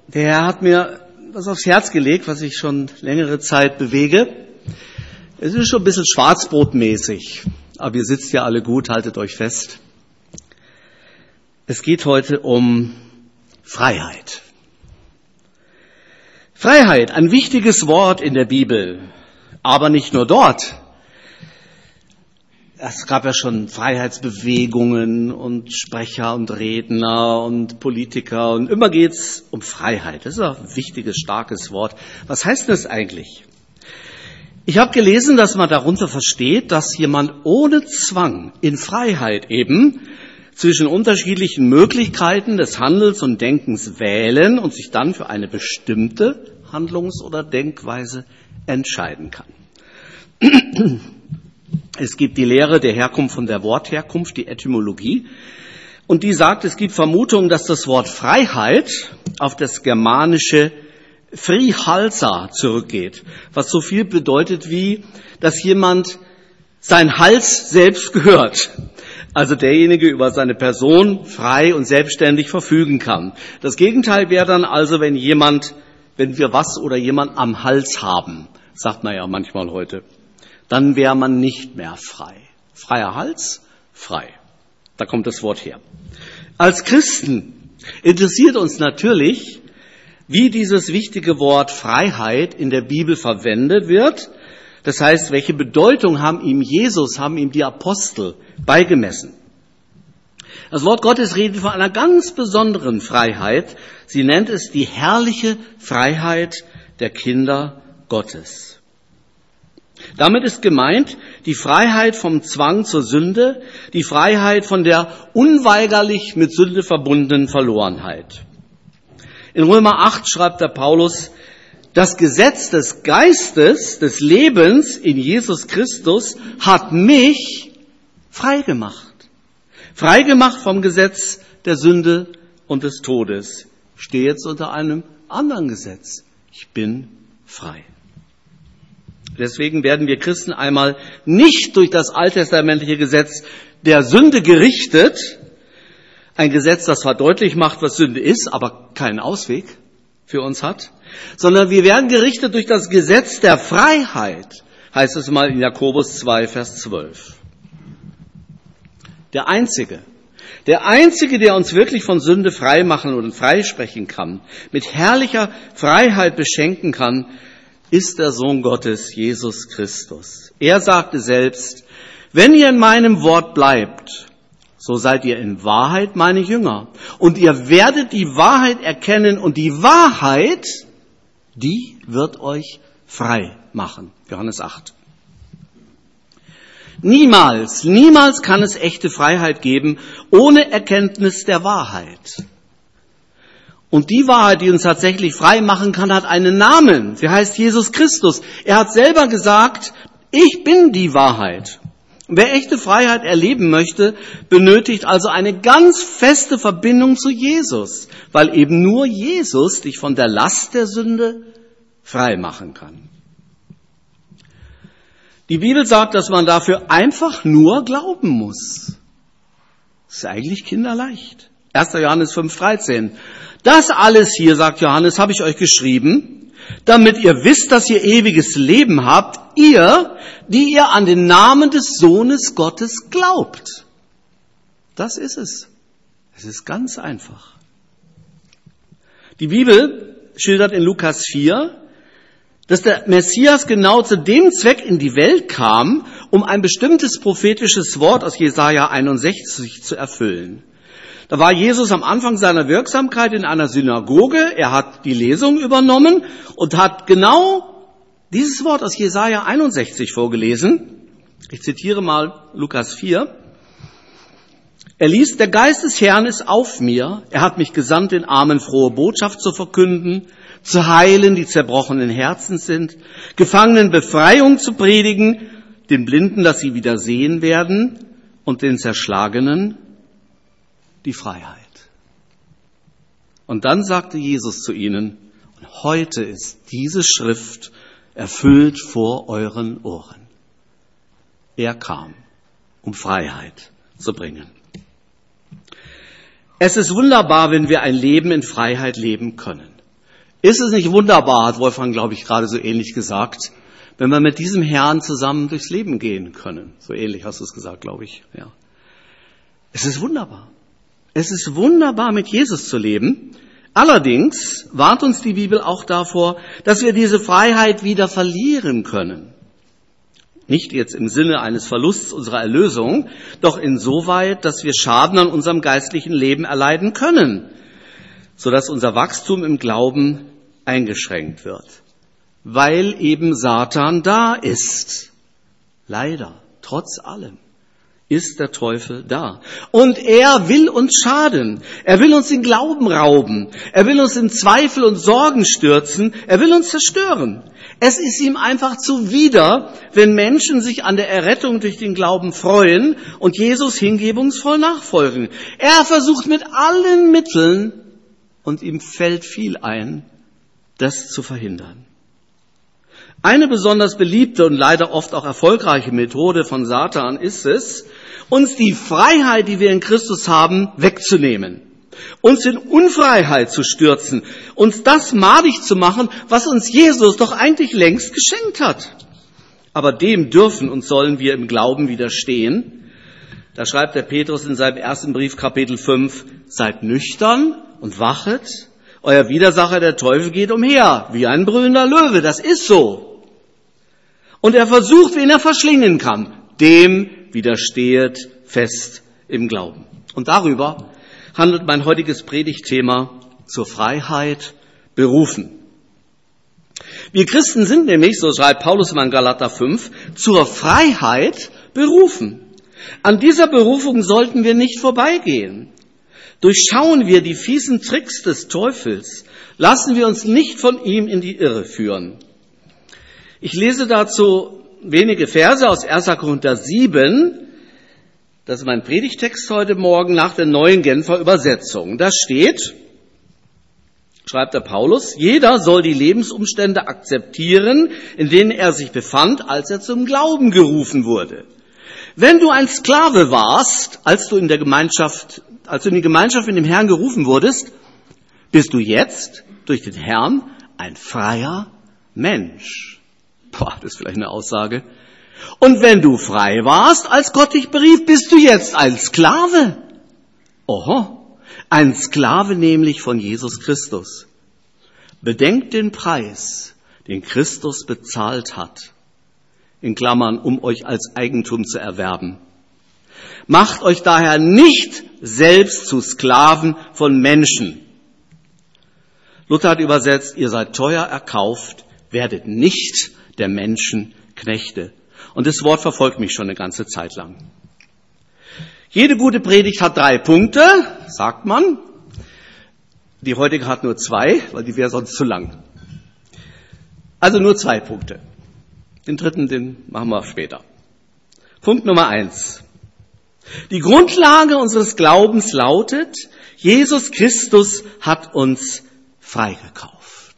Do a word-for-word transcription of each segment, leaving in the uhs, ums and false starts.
Der Herr hat mir was aufs Herz gelegt, was ich schon längere Zeit bewege. Es ist schon ein bisschen schwarzbrotmäßig, aber ihr sitzt ja alle gut, haltet euch fest. Es geht heute um Freiheit. Freiheit, ein wichtiges Wort in der Bibel, aber nicht nur dort. Es gab ja schon Freiheitsbewegungen und Sprecher und Redner und Politiker und immer geht's um Freiheit. Das ist ein wichtiges, starkes Wort. Was heißt das eigentlich? Ich habe gelesen, dass man darunter versteht, dass jemand ohne Zwang in Freiheit eben zwischen unterschiedlichen Möglichkeiten des Handelns und Denkens wählen und sich dann für eine bestimmte Handlungs- oder Denkweise entscheiden kann. Es gibt die Lehre der Herkunft von der Wortherkunft, die Etymologie, und die sagt, es gibt Vermutungen, dass das Wort Freiheit auf das germanische Frihalsa zurückgeht, was so viel bedeutet wie, dass jemand sein Hals selbst gehört, also derjenige über seine Person frei und selbstständig verfügen kann. Das Gegenteil wäre dann also, wenn jemand, wenn wir was oder jemand am Hals haben, sagt man ja manchmal heute, dann wäre man nicht mehr frei. Freier Hals, frei. Da kommt das Wort her. Als Christen interessiert uns natürlich, wie dieses wichtige Wort Freiheit in der Bibel verwendet wird. Das heißt, welche Bedeutung haben ihm Jesus, haben ihm die Apostel beigemessen. Das Wort Gottes redet von einer ganz besonderen Freiheit. Sie nennt es die herrliche Freiheit der Kinder Gottes. Damit ist gemeint die Freiheit vom Zwang zur Sünde, die Freiheit von der unweigerlich mit Sünde verbundenen Verlorenheit. In Römer acht schreibt der Paulus, das Gesetz des Geistes, des Lebens in Jesus Christus hat mich frei gemacht. Frei gemacht vom Gesetz der Sünde und des Todes. Ich stehe jetzt unter einem anderen Gesetz. Ich bin frei. Deswegen werden wir Christen einmal nicht durch das alttestamentliche Gesetz der Sünde gerichtet, ein Gesetz, das zwar deutlich macht, was Sünde ist, aber keinen Ausweg für uns hat, sondern wir werden gerichtet durch das Gesetz der Freiheit, heißt es mal in Jakobus zwei, Vers zwölf. Der Einzige, der Einzige, der uns wirklich von Sünde frei machen und freisprechen kann, mit herrlicher Freiheit beschenken kann, ist der Sohn Gottes, Jesus Christus. Er sagte selbst, wenn ihr in meinem Wort bleibt, so seid ihr in Wahrheit meine Jünger. Und ihr werdet die Wahrheit erkennen und die Wahrheit, die wird euch frei machen. Johannes acht. Niemals, niemals kann es echte Freiheit geben, ohne Erkenntnis der Wahrheit. Und die Wahrheit, die uns tatsächlich frei machen kann, hat einen Namen. Sie heißt Jesus Christus. Er hat selber gesagt, ich bin die Wahrheit. Und wer echte Freiheit erleben möchte, benötigt also eine ganz feste Verbindung zu Jesus, weil eben nur Jesus dich von der Last der Sünde frei machen kann. Die Bibel sagt, dass man dafür einfach nur glauben muss. Das ist eigentlich kinderleicht. erster Johannes fünf, dreizehn. Das alles hier, sagt Johannes, habe ich euch geschrieben, damit ihr wisst, dass ihr ewiges Leben habt, ihr, die ihr an den Namen des Sohnes Gottes glaubt. Das ist es. Es ist ganz einfach. Die Bibel schildert in Lukas vier, dass der Messias genau zu dem Zweck in die Welt kam, um ein bestimmtes prophetisches Wort aus Jesaja einundsechzig zu erfüllen. Da war Jesus am Anfang seiner Wirksamkeit in einer Synagoge. Er hat die Lesung übernommen und hat genau dieses Wort aus Jesaja einundsechzig vorgelesen. Ich zitiere mal Lukas vier. Er liest, der Geist des Herrn ist auf mir. Er hat mich gesandt, den Armen frohe Botschaft zu verkünden, zu heilen, die zerbrochenen Herzen sind, Gefangenen Befreiung zu predigen, den Blinden, dass sie wieder sehen werden und den Zerschlagenen die Freiheit. Und dann sagte Jesus zu ihnen, und heute ist diese Schrift erfüllt vor euren Ohren. Er kam, um Freiheit zu bringen. Es ist wunderbar, wenn wir ein Leben in Freiheit leben können. Ist es nicht wunderbar, hat Wolfgang, glaube ich, gerade so ähnlich gesagt, wenn wir mit diesem Herrn zusammen durchs Leben gehen können? So ähnlich hast du es gesagt, glaube ich. Ja. Es ist wunderbar. Es ist wunderbar, mit Jesus zu leben. Allerdings warnt uns die Bibel auch davor, dass wir diese Freiheit wieder verlieren können. Nicht jetzt im Sinne eines Verlusts unserer Erlösung, doch insoweit, dass wir Schaden an unserem geistlichen Leben erleiden können, sodass unser Wachstum im Glauben eingeschränkt wird, weil eben Satan da ist. Leider, trotz allem, ist der Teufel da. Und er will uns schaden. Er will uns den Glauben rauben. Er will uns in Zweifel und Sorgen stürzen. Er will uns zerstören. Es ist ihm einfach zuwider, wenn Menschen sich an der Errettung durch den Glauben freuen und Jesus hingebungsvoll nachfolgen. Er versucht mit allen Mitteln, und ihm fällt viel ein, das zu verhindern. Eine besonders beliebte und leider oft auch erfolgreiche Methode von Satan ist es, uns die Freiheit, die wir in Christus haben, wegzunehmen, uns in Unfreiheit zu stürzen, uns das madig zu machen, was uns Jesus doch eigentlich längst geschenkt hat. Aber dem dürfen und sollen wir im Glauben widerstehen. Da schreibt der Petrus in seinem ersten Brief, Kapitel fünf, seid nüchtern und wachet, euer Widersacher, der Teufel, geht umher, wie ein brüllender Löwe, das ist so. Und er versucht, wen er verschlingen kann, dem widerstehet fest im Glauben. Und darüber handelt mein heutiges Predigtthema: zur Freiheit berufen. Wir Christen sind nämlich, so schreibt Paulus in Galater fünf, zur Freiheit berufen. An dieser Berufung sollten wir nicht vorbeigehen. Durchschauen wir die fiesen Tricks des Teufels, lassen wir uns nicht von ihm in die Irre führen. Ich lese dazu wenige Verse aus erster Korinther sieben. Das ist mein Predigtext heute Morgen nach der neuen Genfer Übersetzung. Da steht, schreibt der Paulus, jeder soll die Lebensumstände akzeptieren, in denen er sich befand, als er zum Glauben gerufen wurde. Wenn du ein Sklave warst, als du in der Gemeinschaft, als du in die Gemeinschaft mit dem Herrn gerufen wurdest, bist du jetzt durch den Herrn ein freier Mensch. Boah, das ist vielleicht eine Aussage. Und wenn du frei warst, als Gott dich berief, bist du jetzt ein Sklave. Oho, ein Sklave nämlich von Jesus Christus. Bedenkt den Preis, den Christus bezahlt hat, in Klammern, um euch als Eigentum zu erwerben. Macht euch daher nicht selbst zu Sklaven von Menschen. Luther hat übersetzt, ihr seid teuer erkauft, werdet nicht der Menschen Knechte. Und das Wort verfolgt mich schon eine ganze Zeit lang. Jede gute Predigt hat drei Punkte, sagt man. Die heutige hat nur zwei, weil die wäre sonst zu lang. Also nur zwei Punkte. Den dritten, den machen wir später. Punkt Nummer eins. Die Grundlage unseres Glaubens lautet, Jesus Christus hat uns freigekauft.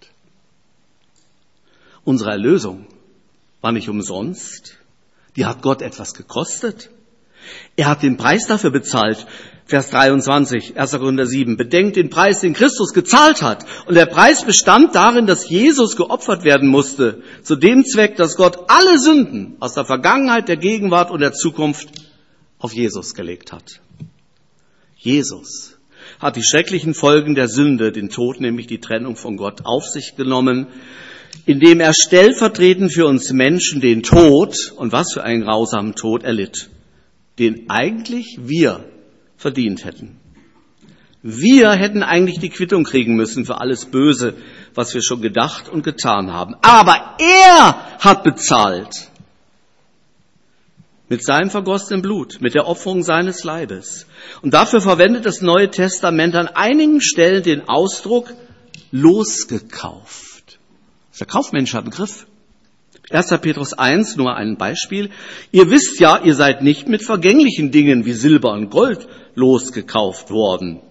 Unsere Erlösung war nicht umsonst. Die hat Gott etwas gekostet. Er hat den Preis dafür bezahlt. Vers dreiundzwanzig, erster Korinther sieben. Bedenkt den Preis, den Christus gezahlt hat. Und der Preis bestand darin, dass Jesus geopfert werden musste. Zu dem Zweck, dass Gott alle Sünden aus der Vergangenheit, der Gegenwart und der Zukunft auf Jesus gelegt hat. Jesus hat die schrecklichen Folgen der Sünde, den Tod, nämlich die Trennung von Gott, auf sich genommen, indem er stellvertretend für uns Menschen den Tod, und was für einen grausamen Tod, erlitt, den eigentlich wir verdient hätten. Wir hätten eigentlich die Quittung kriegen müssen für alles Böse, was wir schon gedacht und getan haben. Aber er hat bezahlt. Mit seinem vergossenen Blut, mit der Opferung seines Leibes. Und dafür verwendet das Neue Testament an einigen Stellen den Ausdruck losgekauft. Das ist der kaufmännische Begriff. erster Petrus eins, nur ein Beispiel. Ihr wisst ja, ihr seid nicht mit vergänglichen Dingen wie Silber und Gold losgekauft worden.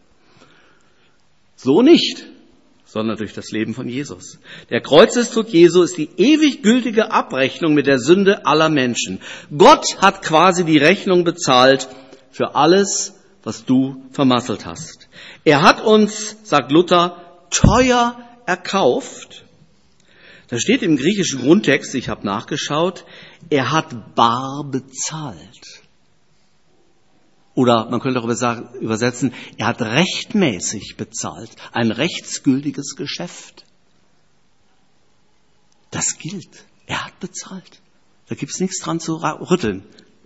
So nicht, sondern durch das Leben von Jesus. Der Kreuzestod Jesu ist die ewig gültige Abrechnung mit der Sünde aller Menschen. Gott hat quasi die Rechnung bezahlt für alles, was du vermasselt hast. Er hat uns, sagt Luther, teuer erkauft. Da steht im griechischen Grundtext, ich habe nachgeschaut, er hat bar bezahlt. Oder man könnte auch übersetzen, er hat rechtmäßig bezahlt. Ein rechtsgültiges Geschäft. Das gilt. Er hat bezahlt. Da gibt's nichts dran zu rütteln.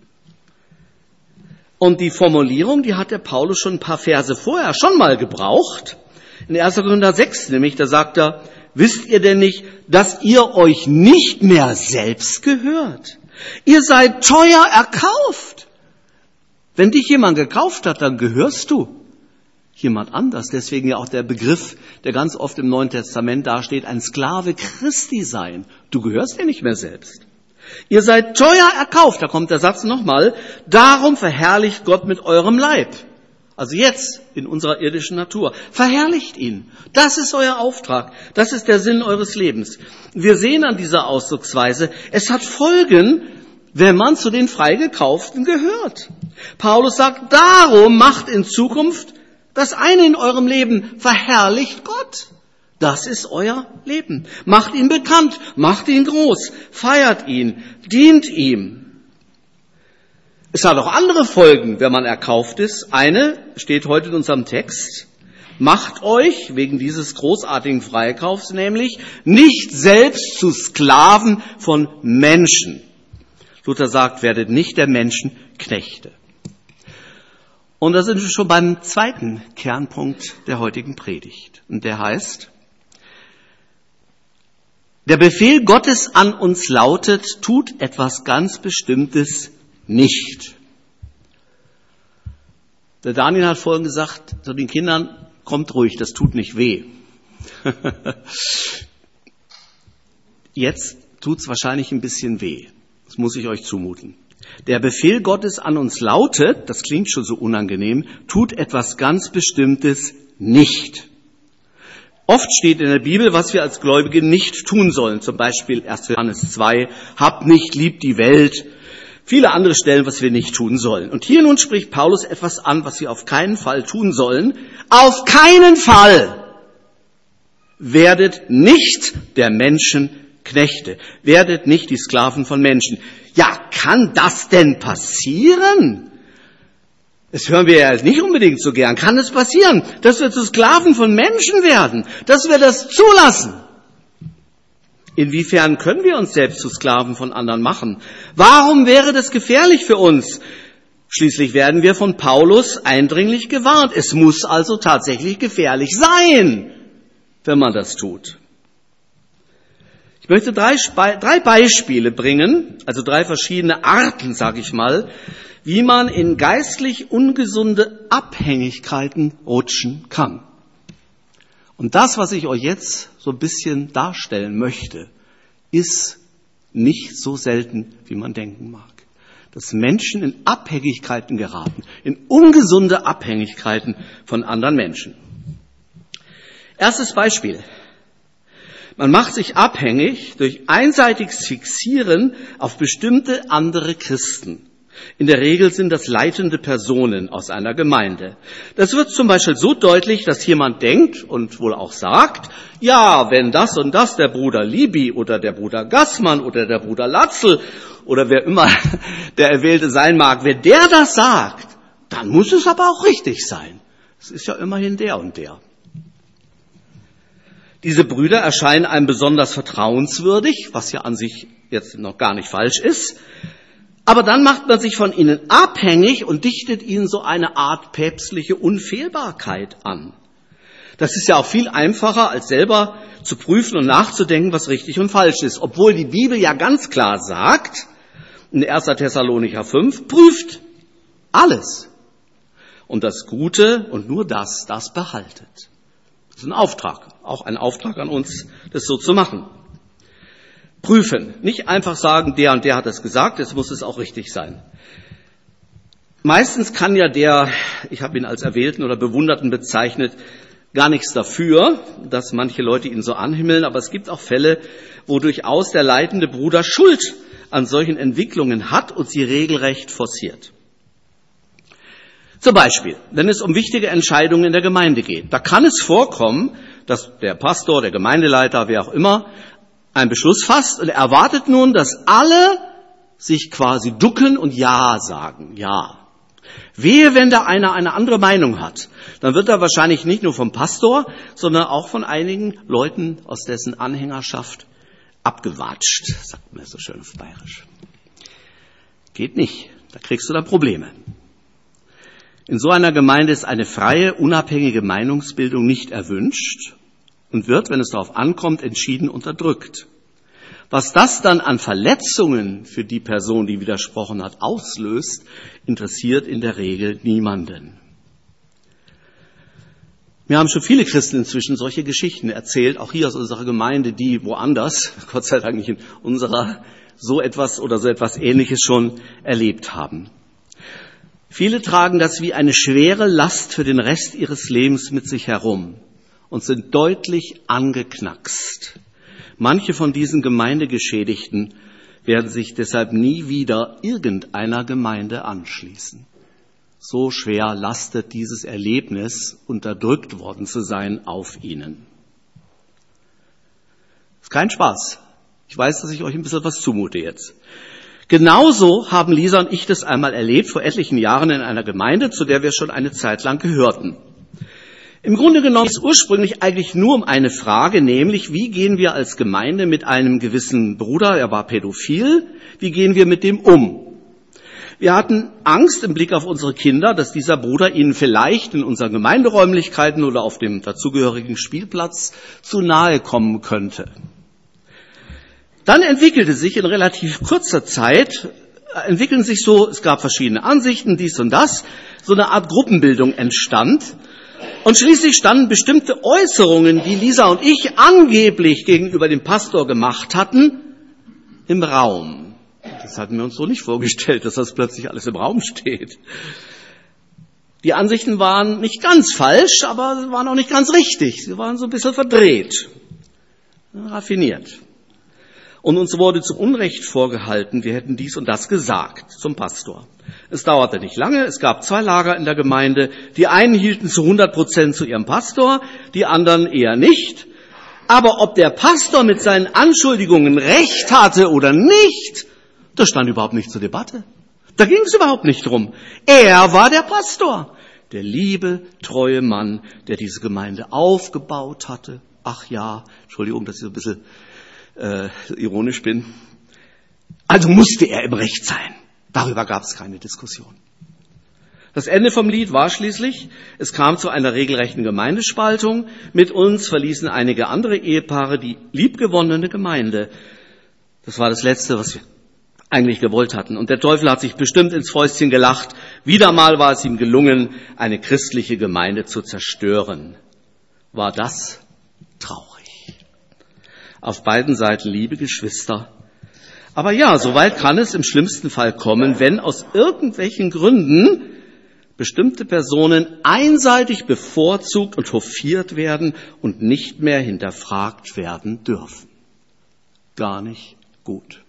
Und die Formulierung, die hat der Paulus schon ein paar Verse vorher schon mal gebraucht. In erster Korinther sechs nämlich, da sagt er, wisst ihr denn nicht, dass ihr euch nicht mehr selbst gehört? Ihr seid teuer erkauft. Wenn dich jemand gekauft hat, dann gehörst du jemand anders. Deswegen ja auch der Begriff, der ganz oft im Neuen Testament dasteht, ein Sklave Christi sein. Du gehörst dir nicht mehr selbst. Ihr seid teuer erkauft. Da kommt der Satz nochmal. Darum verherrlicht Gott mit eurem Leib. Also jetzt in unserer irdischen Natur. Verherrlicht ihn. Das ist euer Auftrag. Das ist der Sinn eures Lebens. Wir sehen an dieser Ausdrucksweise, es hat Folgen, wenn man zu den Freigekauften gehört. Paulus sagt, darum macht in Zukunft das eine in eurem Leben, verherrlicht Gott. Das ist euer Leben. Macht ihn bekannt, macht ihn groß, feiert ihn, dient ihm. Es hat auch andere Folgen, wenn man erkauft ist. Eine steht heute in unserem Text. Macht euch, wegen dieses großartigen Freikaufs nämlich, nicht selbst zu Sklaven von Menschen. Luther sagt, werdet nicht der Menschen Knechte. Und da sind wir schon beim zweiten Kernpunkt der heutigen Predigt. Und der heißt, der Befehl Gottes an uns lautet, tut etwas ganz Bestimmtes nicht. Der Daniel hat vorhin gesagt, zu den Kindern, kommt ruhig, das tut nicht weh. Jetzt tut's wahrscheinlich ein bisschen weh. Das muss ich euch zumuten. Der Befehl Gottes an uns lautet, das klingt schon so unangenehm, tut etwas ganz Bestimmtes nicht. Oft steht in der Bibel, was wir als Gläubige nicht tun sollen. Zum Beispiel erster Johannes zwei, habt nicht lieb die Welt. Viele andere Stellen, was wir nicht tun sollen. Und hier nun spricht Paulus etwas an, was wir auf keinen Fall tun sollen. Auf keinen Fall werdet nicht der Menschen Knechte. Werdet nicht die Sklaven von Menschen. Ja, kann das denn passieren? Das hören wir ja nicht unbedingt so gern. Kann es passieren, dass wir zu Sklaven von Menschen werden? Dass wir das zulassen? Inwiefern können wir uns selbst zu Sklaven von anderen machen? Warum wäre das gefährlich für uns? Schließlich werden wir von Paulus eindringlich gewarnt. Es muss also tatsächlich gefährlich sein, wenn man das tut. Ich möchte drei, drei Beispiele bringen, also drei verschiedene Arten, sage ich mal, wie man in geistlich ungesunde Abhängigkeiten rutschen kann. Und das, was ich euch jetzt so ein bisschen darstellen möchte, ist nicht so selten, wie man denken mag. Dass Menschen in Abhängigkeiten geraten, in ungesunde Abhängigkeiten von anderen Menschen. Erstes Beispiel. Man macht sich abhängig durch einseitiges Fixieren auf bestimmte andere Christen. In der Regel sind das leitende Personen aus einer Gemeinde. Das wird zum Beispiel so deutlich, dass jemand denkt und wohl auch sagt, ja, wenn das und das der Bruder Libi oder der Bruder Gassmann oder der Bruder Latzel oder wer immer der Erwählte sein mag, wenn der das sagt, dann muss es aber auch richtig sein. Es ist ja immerhin der und der. Diese Brüder erscheinen einem besonders vertrauenswürdig, was ja an sich jetzt noch gar nicht falsch ist. Aber dann macht man sich von ihnen abhängig und dichtet ihnen so eine Art päpstliche Unfehlbarkeit an. Das ist ja auch viel einfacher, als selber zu prüfen und nachzudenken, was richtig und falsch ist. Obwohl die Bibel ja ganz klar sagt, in erster Thessalonicher fünf, prüft alles. Und das Gute und nur das, das behaltet. Das ist ein Auftrag, auch ein Auftrag an uns, das so zu machen. Prüfen, nicht einfach sagen, der und der hat das gesagt, jetzt muss es auch richtig sein. Meistens kann ja der, ich habe ihn als Erwählten oder Bewunderten bezeichnet, gar nichts dafür, dass manche Leute ihn so anhimmeln, aber es gibt auch Fälle, wo durchaus der leitende Bruder Schuld an solchen Entwicklungen hat und sie regelrecht forciert. Zum Beispiel, wenn es um wichtige Entscheidungen in der Gemeinde geht, da kann es vorkommen, dass der Pastor, der Gemeindeleiter, wer auch immer, einen Beschluss fasst und er erwartet nun, dass alle sich quasi ducken und Ja sagen. Ja. Wehe, wenn da einer eine andere Meinung hat, dann wird er wahrscheinlich nicht nur vom Pastor, sondern auch von einigen Leuten aus dessen Anhängerschaft abgewatscht, sagt man so schön auf Bayerisch. Geht nicht, da kriegst du dann Probleme. In so einer Gemeinde ist eine freie, unabhängige Meinungsbildung nicht erwünscht und wird, wenn es darauf ankommt, entschieden unterdrückt. Was das dann an Verletzungen für die Person, die widersprochen hat, auslöst, interessiert in der Regel niemanden. Mir haben schon viele Christen inzwischen solche Geschichten erzählt, auch hier aus unserer Gemeinde, die woanders, Gott sei Dank nicht in unserer, so etwas oder so etwas Ähnliches schon erlebt haben. Viele tragen das wie eine schwere Last für den Rest ihres Lebens mit sich herum und sind deutlich angeknackst. Manche von diesen Gemeindegeschädigten werden sich deshalb nie wieder irgendeiner Gemeinde anschließen. So schwer lastet dieses Erlebnis, unterdrückt worden zu sein, auf ihnen. Ist kein Spaß. Ich weiß, dass ich euch ein bisschen was zumute jetzt. Genauso haben Lisa und ich das einmal erlebt, vor etlichen Jahren in einer Gemeinde, zu der wir schon eine Zeit lang gehörten. Im Grunde genommen ist es ursprünglich eigentlich nur um eine Frage, nämlich wie gehen wir als Gemeinde mit einem gewissen Bruder, er war pädophil, wie gehen wir mit dem um? Wir hatten Angst im Blick auf unsere Kinder, dass dieser Bruder ihnen vielleicht in unseren Gemeinderäumlichkeiten oder auf dem dazugehörigen Spielplatz zu nahe kommen könnte. Dann entwickelte sich in relativ kurzer Zeit, entwickeln sich so, es gab verschiedene Ansichten, dies und das, so eine Art Gruppenbildung entstand. Und schließlich standen bestimmte Äußerungen, die Lisa und ich angeblich gegenüber dem Pastor gemacht hatten, im Raum. Das hatten wir uns so nicht vorgestellt, dass das plötzlich alles im Raum steht. Die Ansichten waren nicht ganz falsch, aber sie waren auch nicht ganz richtig. Sie waren so ein bisschen verdreht, raffiniert. Und uns wurde zum Unrecht vorgehalten, wir hätten dies und das gesagt zum Pastor. Es dauerte nicht lange, es gab zwei Lager in der Gemeinde. Die einen hielten zu hundert Prozent zu ihrem Pastor, die anderen eher nicht. Aber ob der Pastor mit seinen Anschuldigungen recht hatte oder nicht, das stand überhaupt nicht zur Debatte. Da ging es überhaupt nicht drum. Er war der Pastor, der liebe, treue Mann, der diese Gemeinde aufgebaut hatte. Ach ja, Entschuldigung, dass ich so ein bisschen äh, ironisch bin. Also musste er im Recht sein. Darüber gab es keine Diskussion. Das Ende vom Lied war schließlich, es kam zu einer regelrechten Gemeindespaltung. Mit uns verließen einige andere Ehepaare die liebgewonnene Gemeinde. Das war das Letzte, was wir eigentlich gewollt hatten. Und der Teufel hat sich bestimmt ins Fäustchen gelacht. Wieder mal war es ihm gelungen, eine christliche Gemeinde zu zerstören. War das traurig. Auf beiden Seiten liebe Geschwister. Aber ja, so weit kann es im schlimmsten Fall kommen, wenn aus irgendwelchen Gründen bestimmte Personen einseitig bevorzugt und hofiert werden und nicht mehr hinterfragt werden dürfen. Gar nicht gut.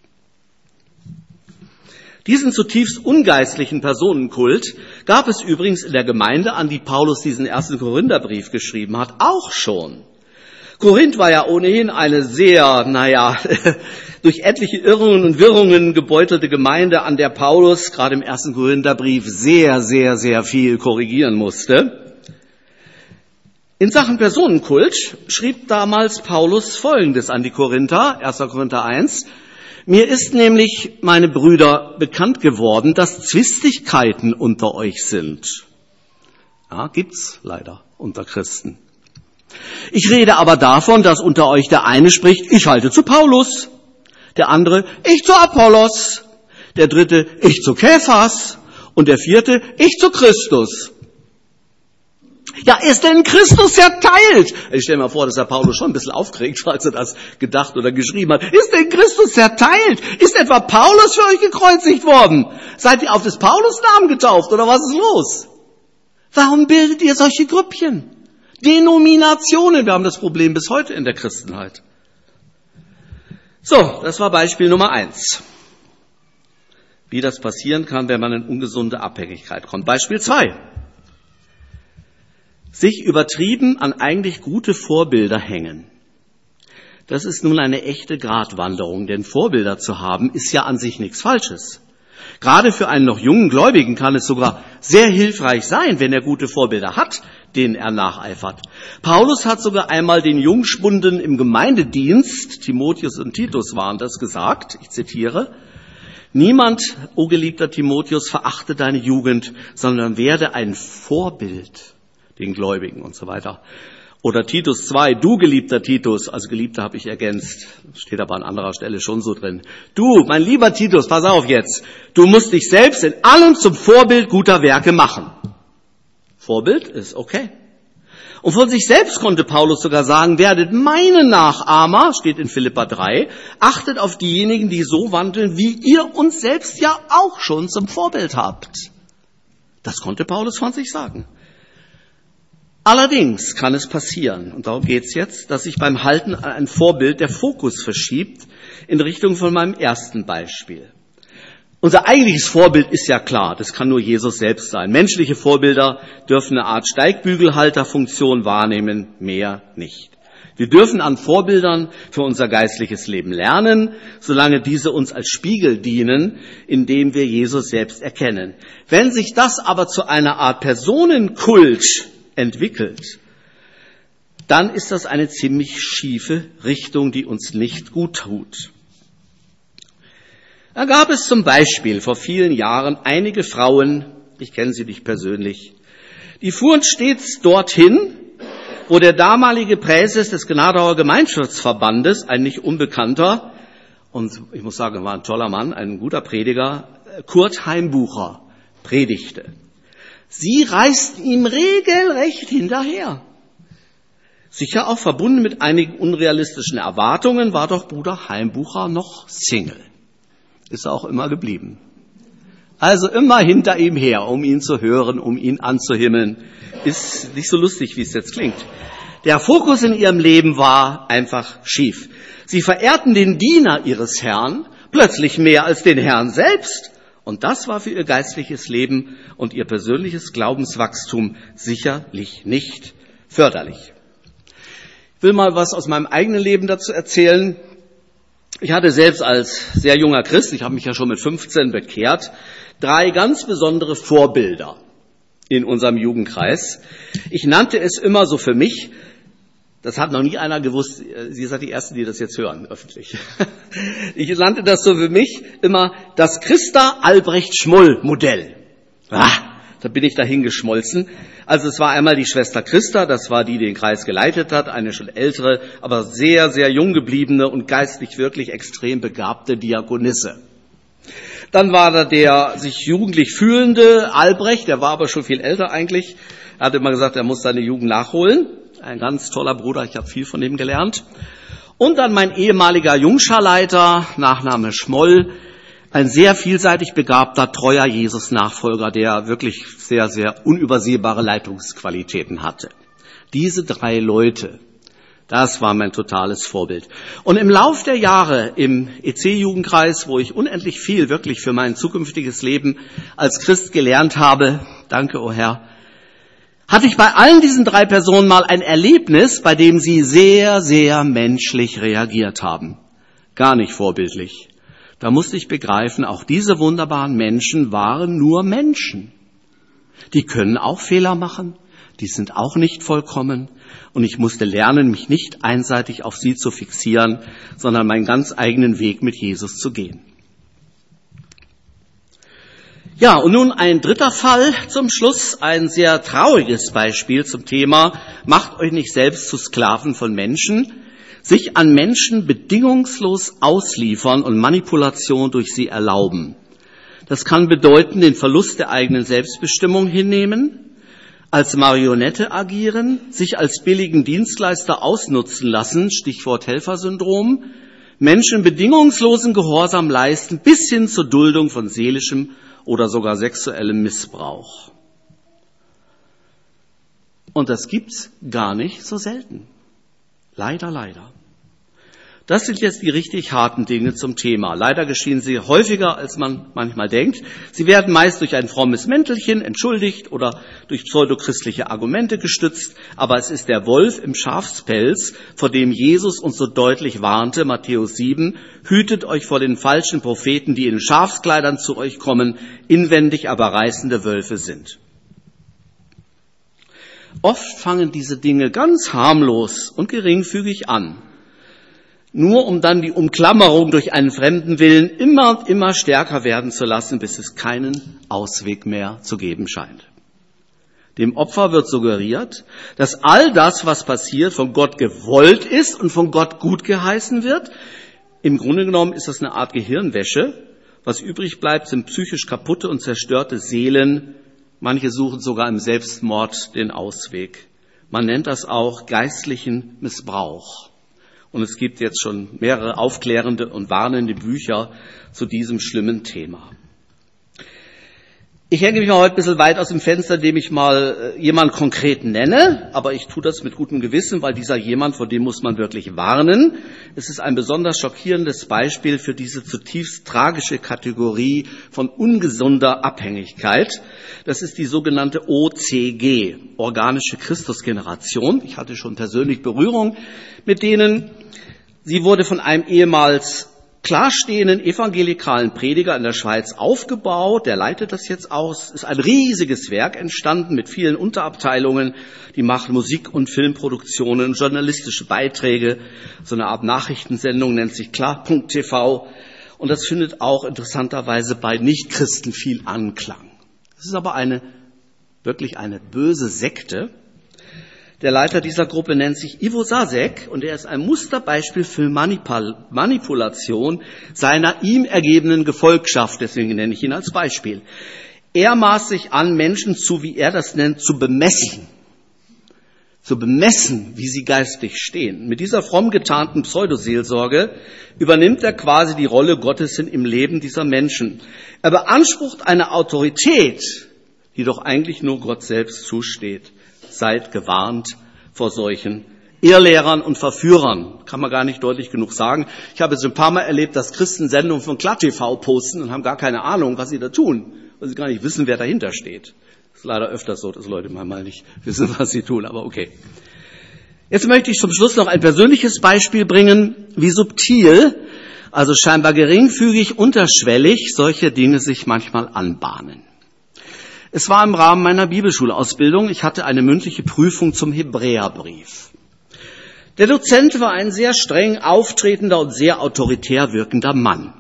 Diesen zutiefst ungeistlichen Personenkult gab es übrigens in der Gemeinde, an die Paulus diesen ersten Korintherbrief geschrieben hat, auch schon. Korinth war ja ohnehin eine sehr, naja, durch etliche Irrungen und Wirrungen gebeutelte Gemeinde, an der Paulus gerade im ersten Korintherbrief sehr, sehr, sehr viel korrigieren musste. In Sachen Personenkult schrieb damals Paulus Folgendes an die Korinther, erster Korinther eins. Mir ist nämlich, meine Brüder, bekannt geworden, dass Zwistigkeiten unter euch sind. Ja, gibt's leider unter Christen. Ich rede aber davon, dass unter euch der eine spricht, ich halte zu Paulus, der andere, ich zu Apollos, der dritte, ich zu Kephas und der vierte, ich zu Christus. Ja, ist denn Christus zerteilt? Ich stelle mir vor, dass der Paulus schon ein bisschen aufgeregt war, als er das gedacht oder geschrieben hat. Ist denn Christus zerteilt? Ist etwa Paulus für euch gekreuzigt worden? Seid ihr auf des Paulus Namen getauft oder was ist los? Warum bildet ihr solche Grüppchen? Denominationen, wir haben das Problem bis heute in der Christenheit. So, das war Beispiel Nummer eins. Wie das passieren kann, wenn man in ungesunde Abhängigkeit kommt. Beispiel zwei. sich übertrieben an eigentlich gute Vorbilder hängen. Das ist nun eine echte Gratwanderung, denn Vorbilder zu haben, ist ja an sich nichts Falsches. Gerade für einen noch jungen Gläubigen kann es sogar sehr hilfreich sein, wenn er gute Vorbilder hat, denen er nacheifert. Paulus hat sogar einmal den Jungspunden im Gemeindedienst, Timotheus und Titus waren das, gesagt, ich zitiere: Niemand, o geliebter Timotheus, verachte deine Jugend, sondern werde ein Vorbild den Gläubigen und so weiter. Oder Titus zwei, du geliebter Titus, also Geliebter habe ich ergänzt, steht aber an anderer Stelle schon so drin. Du, mein lieber Titus, pass auf jetzt, du musst dich selbst in allem zum Vorbild guter Werke machen. Vorbild ist okay. Und von sich selbst konnte Paulus sogar sagen, werdet meine Nachahmer, steht in Philipper drei, achtet auf diejenigen, die so wandeln, wie ihr uns selbst ja auch schon zum Vorbild habt. Das konnte Paulus von sich sagen. Allerdings kann es passieren, und darum geht's jetzt, dass sich beim Halten an ein Vorbild der Fokus verschiebt in Richtung von meinem ersten Beispiel. Unser eigentliches Vorbild ist ja klar, das kann nur Jesus selbst sein. Menschliche Vorbilder dürfen eine Art Steigbügelhalterfunktion wahrnehmen, mehr nicht. Wir dürfen an Vorbildern für unser geistliches Leben lernen, solange diese uns als Spiegel dienen, indem wir Jesus selbst erkennen. Wenn sich das aber zu einer Art Personenkult entwickelt, dann ist das eine ziemlich schiefe Richtung, die uns nicht gut tut. Da gab es zum Beispiel vor vielen Jahren einige Frauen, ich kenne sie nicht persönlich, die fuhren stets dorthin, wo der damalige Präses des Gnadauer Gemeinschaftsverbandes, ein nicht unbekannter, und ich muss sagen, er war ein toller Mann, ein guter Prediger, Kurt Heimbucher, predigte. Sie reisten ihm regelrecht hinterher. Sicher auch verbunden mit einigen unrealistischen Erwartungen war doch Bruder Heimbucher noch Single. Ist er auch immer geblieben. Also immer hinter ihm her, um ihn zu hören, um ihn anzuhimmeln. Ist nicht so lustig, wie es jetzt klingt. Der Fokus in ihrem Leben war einfach schief. Sie verehrten den Diener ihres Herrn plötzlich mehr als den Herrn selbst. Und das war für ihr geistliches Leben und ihr persönliches Glaubenswachstum sicherlich nicht förderlich. Ich will mal was aus meinem eigenen Leben dazu erzählen. Ich hatte selbst als sehr junger Christ, ich habe mich ja schon mit fünfzehn bekehrt, drei ganz besondere Vorbilder in unserem Jugendkreis. Ich nannte es immer so für mich, das hat noch nie einer gewusst, Sie seid die Ersten, die das jetzt hören, öffentlich. Ich nannte das so für mich immer das Christa-Albrecht-Schmoll-Modell. Ah, da bin ich dahin geschmolzen. Also es war einmal die Schwester Christa, das war die, die den Kreis geleitet hat, eine schon ältere, aber sehr, sehr jung gebliebene und geistlich wirklich extrem begabte Diakonisse. Dann war da der sich jugendlich fühlende Albrecht, der war aber schon viel älter eigentlich. Er hatte immer gesagt, er muss seine Jugend nachholen. Ein ganz toller Bruder, ich habe viel von ihm gelernt. Und dann mein ehemaliger Jungscharleiter, Nachname Schmoll, ein sehr vielseitig begabter, treuer Jesus-Nachfolger, der wirklich sehr, sehr unübersehbare Leitungsqualitäten hatte. Diese drei Leute, das war mein totales Vorbild. Und im Lauf der Jahre im E C-Jugendkreis, wo ich unendlich viel wirklich für mein zukünftiges Leben als Christ gelernt habe, danke, o Herr, hatte ich bei allen diesen drei Personen mal ein Erlebnis, bei dem sie sehr, sehr menschlich reagiert haben. Gar nicht vorbildlich. Da musste ich begreifen, auch diese wunderbaren Menschen waren nur Menschen. Die können auch Fehler machen, die sind auch nicht vollkommen. Und ich musste lernen, mich nicht einseitig auf sie zu fixieren, sondern meinen ganz eigenen Weg mit Jesus zu gehen. Ja, und nun ein dritter Fall zum Schluss, ein sehr trauriges Beispiel zum Thema, macht euch nicht selbst zu Sklaven von Menschen, sich an Menschen bedingungslos ausliefern und Manipulation durch sie erlauben. Das kann bedeuten, den Verlust der eigenen Selbstbestimmung hinnehmen, als Marionette agieren, sich als billigen Dienstleister ausnutzen lassen, Stichwort Helfersyndrom, Menschen bedingungslosen Gehorsam leisten, bis hin zur Duldung von seelischem oder sogar sexuellem Missbrauch. Und das gibt's gar nicht so selten. Leider, leider. Das sind jetzt die richtig harten Dinge zum Thema. Leider geschehen sie häufiger, als man manchmal denkt. Sie werden meist durch ein frommes Mäntelchen entschuldigt oder durch pseudochristliche Argumente gestützt. Aber es ist der Wolf im Schafspelz, vor dem Jesus uns so deutlich warnte, Matthäus sieben, hütet euch vor den falschen Propheten, die in Schafskleidern zu euch kommen, inwendig aber reißende Wölfe sind. Oft fangen diese Dinge ganz harmlos und geringfügig an. Nur um dann die Umklammerung durch einen fremden Willen immer und immer stärker werden zu lassen, bis es keinen Ausweg mehr zu geben scheint. Dem Opfer wird suggeriert, dass all das, was passiert, von Gott gewollt ist und von Gott gut geheißen wird. Im Grunde genommen ist das eine Art Gehirnwäsche. Was übrig bleibt, sind psychisch kaputte und zerstörte Seelen. Manche suchen sogar im Selbstmord den Ausweg. Man nennt das auch geistlichen Missbrauch. Und es gibt jetzt schon mehrere aufklärende und warnende Bücher zu diesem schlimmen Thema. Ich hänge mich mal heute ein bisschen weit aus dem Fenster, indem ich mal jemanden konkret nenne, aber ich tue das mit gutem Gewissen, weil dieser jemand, vor dem muss man wirklich warnen. Es ist ein besonders schockierendes Beispiel für diese zutiefst tragische Kategorie von ungesunder Abhängigkeit. Das ist die sogenannte O C G, organische Christusgeneration. Ich hatte schon persönlich Berührung mit denen. Sie wurde von einem ehemals klarstehenden evangelikalen Prediger in der Schweiz aufgebaut. Der leitet das jetzt aus. Es ist ein riesiges Werk entstanden mit vielen Unterabteilungen. Die machen Musik- und Filmproduktionen, journalistische Beiträge. So eine Art Nachrichtensendung nennt sich klar punkt t v. Und das findet auch interessanterweise bei Nichtchristen viel Anklang. Es ist aber eine, wirklich eine böse Sekte. Der Leiter dieser Gruppe nennt sich Ivo Sasek und er ist ein Musterbeispiel für Manipul- Manipulation seiner ihm ergebenen Gefolgschaft. Deswegen nenne ich ihn als Beispiel. Er maßt sich an, Menschen zu, wie er das nennt, zu bemessen. Zu bemessen, wie sie geistig stehen. Mit dieser fromm getarnten Pseudoseelsorge übernimmt er quasi die Rolle Gottes im Leben dieser Menschen. Er beansprucht eine Autorität, die doch eigentlich nur Gott selbst zusteht. Seid gewarnt vor solchen Irrlehrern und Verführern. Kann man gar nicht deutlich genug sagen. Ich habe es ein paar Mal erlebt, dass Christen Sendungen von Klar T V posten und haben gar keine Ahnung, was sie da tun, weil sie gar nicht wissen, wer dahinter steht. Das ist leider öfters so, dass Leute manchmal nicht wissen, was sie tun, aber okay. Jetzt möchte ich zum Schluss noch ein persönliches Beispiel bringen, wie subtil, also scheinbar geringfügig, unterschwellig solche Dinge sich manchmal anbahnen. Es war im Rahmen meiner Bibelschulausbildung. Ich hatte eine mündliche Prüfung zum Hebräerbrief. Der Dozent war ein sehr streng auftretender und sehr autoritär wirkender Mann.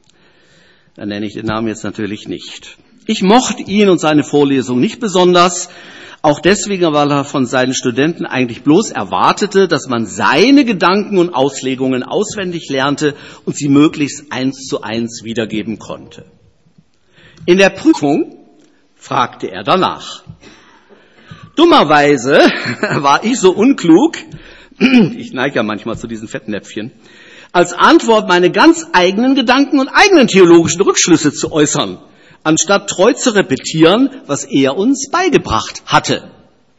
Da nenne ich den Namen jetzt natürlich nicht. Ich mochte ihn und seine Vorlesung nicht besonders, auch deswegen, weil er von seinen Studenten eigentlich bloß erwartete, dass man seine Gedanken und Auslegungen auswendig lernte und sie möglichst eins zu eins wiedergeben konnte. In der Prüfung fragte er danach. Dummerweise war ich so unklug, ich neige ja manchmal zu diesen Fettnäpfchen, als Antwort meine ganz eigenen Gedanken und eigenen theologischen Rückschlüsse zu äußern, anstatt treu zu repetieren, was er uns beigebracht hatte.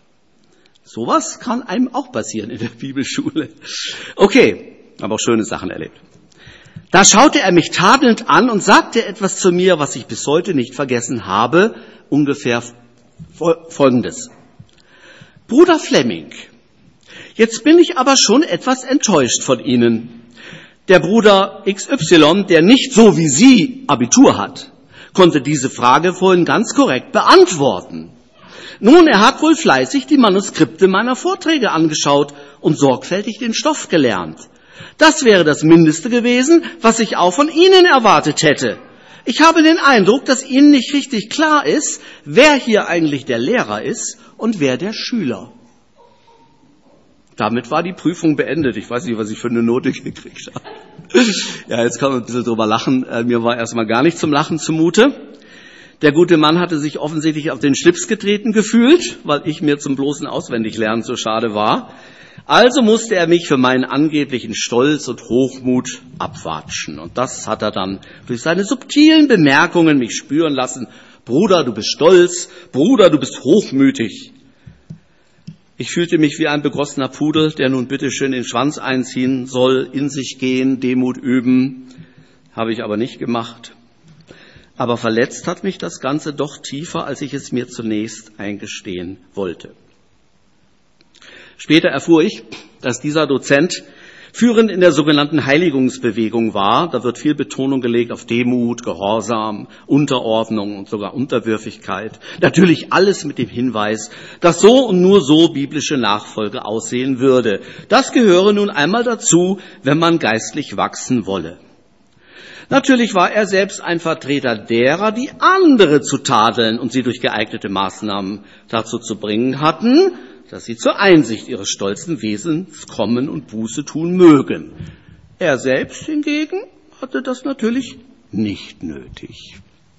Sowas kann einem auch passieren in der Bibelschule. Okay, aber auch schöne Sachen erlebt. Da schaute er mich tadelnd an und sagte etwas zu mir, was ich bis heute nicht vergessen habe, ungefähr Folgendes. Bruder Flemming, jetzt bin ich aber schon etwas enttäuscht von Ihnen. Der Bruder X Y, der nicht so wie Sie Abitur hat, konnte diese Frage vorhin ganz korrekt beantworten. Nun, er hat wohl fleißig die Manuskripte meiner Vorträge angeschaut und sorgfältig den Stoff gelernt. Das wäre das Mindeste gewesen, was ich auch von Ihnen erwartet hätte. Ich habe den Eindruck, dass Ihnen nicht richtig klar ist, wer hier eigentlich der Lehrer ist und wer der Schüler. Damit war die Prüfung beendet. Ich weiß nicht, was ich für eine Note gekriegt habe. Ja, jetzt kann man ein bisschen drüber lachen. Mir war erstmal gar nicht zum Lachen zumute. Der gute Mann hatte sich offensichtlich auf den Schlips getreten gefühlt, weil ich mir zum bloßen Auswendiglernen so schade war. Also musste er mich für meinen angeblichen Stolz und Hochmut abwatschen. Und das hat er dann durch seine subtilen Bemerkungen mich spüren lassen. Bruder, du bist stolz. Bruder, du bist hochmütig. Ich fühlte mich wie ein begossener Pudel, der nun bitteschön den Schwanz einziehen soll, in sich gehen, Demut üben. Habe ich aber nicht gemacht. Aber verletzt hat mich das Ganze doch tiefer, als ich es mir zunächst eingestehen wollte. Später erfuhr ich, dass dieser Dozent führend in der sogenannten Heiligungsbewegung war. Da wird viel Betonung gelegt auf Demut, Gehorsam, Unterordnung und sogar Unterwürfigkeit. Natürlich alles mit dem Hinweis, dass so und nur so biblische Nachfolge aussehen würde. Das gehöre nun einmal dazu, wenn man geistlich wachsen wolle. Natürlich war er selbst ein Vertreter derer, die andere zu tadeln und sie durch geeignete Maßnahmen dazu zu bringen hatten, dass sie zur Einsicht ihres stolzen Wesens kommen und Buße tun mögen. Er selbst hingegen hatte das natürlich nicht nötig.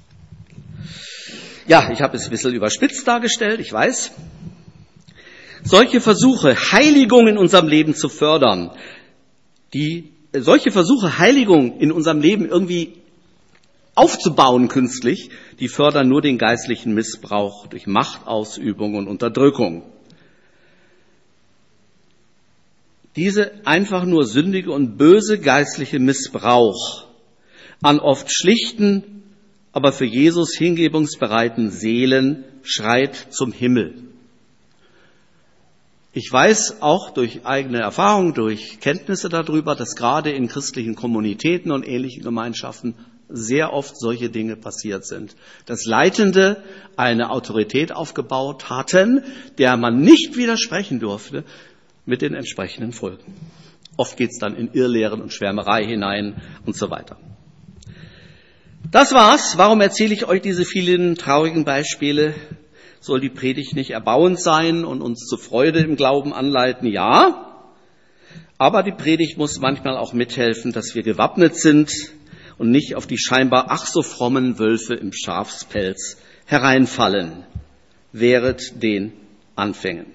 Ja, ich habe es ein bisschen überspitzt dargestellt, ich weiß. Solche Versuche, Heiligung in unserem Leben zu fördern, die solche Versuche, Heiligung in unserem Leben irgendwie aufzubauen künstlich, die fördern nur den geistlichen Missbrauch durch Machtausübung und Unterdrückung. Diese einfach nur sündige und böse geistliche Missbrauch an oft schlichten, aber für Jesus hingebungsbereiten Seelen schreit zum Himmel. Ich weiß auch durch eigene Erfahrung, durch Kenntnisse darüber, dass gerade in christlichen Kommunitäten und ähnlichen Gemeinschaften sehr oft solche Dinge passiert sind. Dass Leitende eine Autorität aufgebaut hatten, der man nicht widersprechen durfte, mit den entsprechenden Folgen. Oft geht es dann in Irrlehren und Schwärmerei hinein und so weiter. Das war's. Warum erzähle ich euch diese vielen traurigen Beispiele? Soll die Predigt nicht erbauend sein und uns zur Freude im Glauben anleiten? Ja. Aber die Predigt muss manchmal auch mithelfen, dass wir gewappnet sind und nicht auf die scheinbar ach so frommen Wölfe im Schafspelz hereinfallen. Wehret den Anfängen.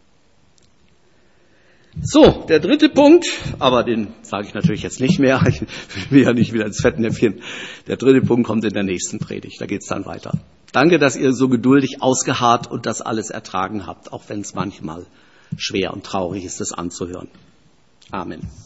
So, der dritte Punkt, aber den sage ich natürlich jetzt nicht mehr, ich will mir ja nicht wieder ins Fettnäpfchen. Der dritte Punkt kommt in der nächsten Predigt, da geht's dann weiter. Danke, dass ihr so geduldig ausgeharrt und das alles ertragen habt, auch wenn es manchmal schwer und traurig ist, das anzuhören. Amen.